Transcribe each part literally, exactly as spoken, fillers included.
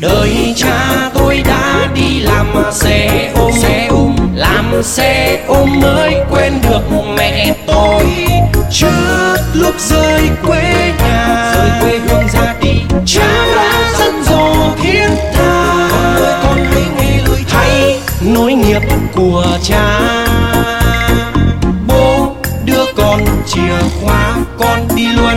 Đời cha tôi đã đi làm xe ôm, xe ôm làm xe ôm mới quên được mẹ tôi. Trước lúc rời quê nhà, rời quê hương ra đi, cha đã dặn dò thiết tha, con ơi con hãy nghe lời thầy, nối nghiệp của cha. Bố đưa con chìa khóa, con đi luôn.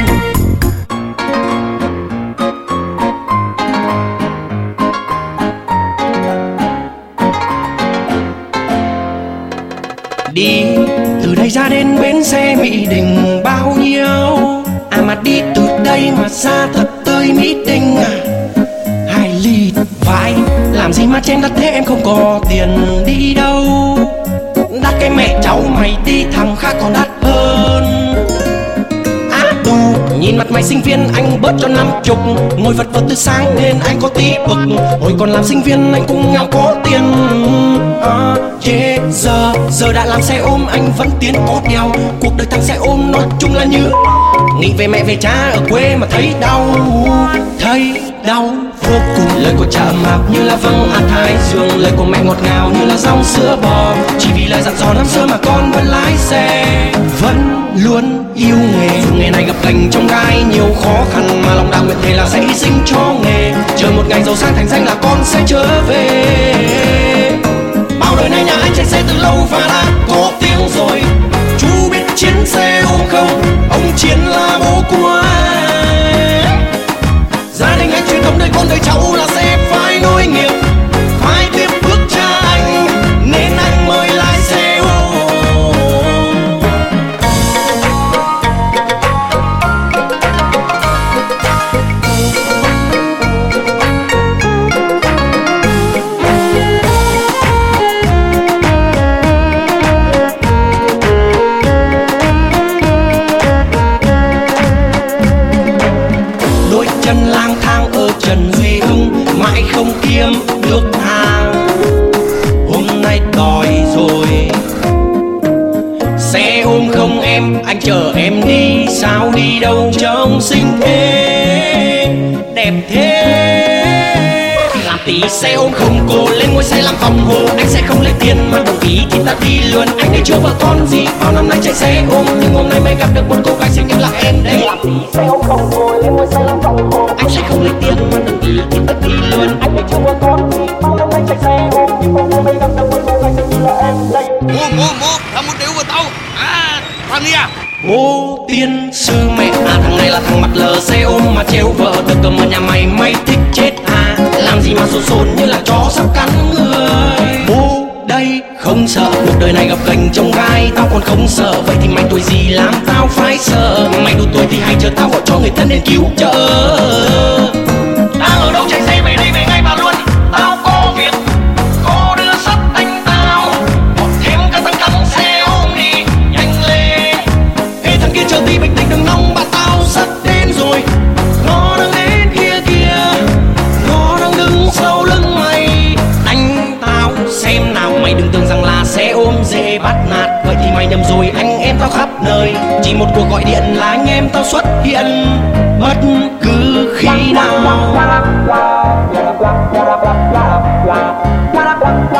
Đi từ đây ra đến bến xe Mỹ Đình bao nhiêu, à mà đi từ đây mà ra thật tới Mỹ Đình à, hai ly vai làm gì mà chen đắt thế, em không có tiền đi đâu. Đắt cái mẹ cháu mày đi, thằng khác còn đắt hơn. Á đù nhìn mặt mày sinh viên anh bớt cho năm chục, ngồi vật vật từ sáng nên anh có tí bực. Hồi còn làm sinh viên anh cũng nghèo có tiền à, chết giờ giờ đã làm xe ôm anh vẫn tiến có đèo. Cuộc đời thằng xe ôm nói chung là như nghĩ về mẹ về cha ở quê mà thấy đau, thấy đau vô cùng. Lời của cha ấm áp như là văng hạt thái dương, lời của mẹ ngọt ngào như là dòng sữa bò. Chỉ vì lời dặn dò năm xưa mà con vẫn lái xe, vẫn luôn yêu nghề. Dù nghề này gặp gành trong gai nhiều khó khăn, mà lòng đạo nguyện thề là sẽ hy sinh cho nghề. Chờ một ngày giàu sang thành danh là con sẽ trở về. Bao đời nay nhà anh chạy xe từ lâu và đã có tiếng rồi. Chú biết chiến xe ôm không? Ông Chiến là bố của anh. Gia đình anh truyền thống đời con đời cháu là sẽ phải nối nghiệp, phải tiếp bước cha anh, nên anh mới lái xe ôm. Đôi chân lang thang ở Trần Duy Hưng, mãi không kiếm được hàng. Hôm nay đòi rồi, xe ôm không em, anh chờ em đi. Sao đi đâu trông xinh thế, đẹp thế. Làm tí xe ôm không cô lên ngôi xe làm phòng hồ, anh sẽ không lấy tiền mà đồng ý thì ta đi luôn. Anh đây chưa vợ con gì, bao năm nay chạy xe ôm, nhưng hôm nay mới gặp được một cô gái xinh như là em đây. Làm tí xe ôm không cô lên ngôi xe làm phòng hồ, anh sẽ không lấy tiền mà đồng ý thì ta đi luôn. Anh đây chưa vợ con gì, bao năm nay chạy xe ôm, nhưng hôm nay mới gặp được một cô gái xinh như là em đây. Mua mua mua, làm một điều của tao. À, thằng này à? Bố tiên sư mẹ à, thằng này là thằng mặt lờ xe ôm mà trêu vợ được cầm ở nhà mày, mày thích chết à. Làm gì mà sồn sồn như là chó sắp cắn người. Bố đây không sợ, cuộc đời này gặp gành trong gai, tao còn không sợ. Vậy thì mày tuổi gì làm tao phải sợ, mày đủ tuổi thì hãy chờ tao gọi cho người thân đến cứu trợ. Đang ở đâu chạy xe về đây về ngay mà luôn, tao có việc. Cô đưa sắt anh tao, còn thêm cả thằng cắn xe ôm đi nhanh lên. Ê thằng kia chờ tí bình tĩnh đừng nóng, bạn tao sắp đến rồi. Nó đang đến kia kìa, nó đang đứng sau lưng mày. Đánh tao xem nào, mày đừng tưởng rằng là xe ôm dễ bắt nạt. Vậy thì mày nhầm rồi, anh em tao khắp nơi. Chỉ một cuộc gọi điện là anh em tao xuất hiện bất cứ khi nào.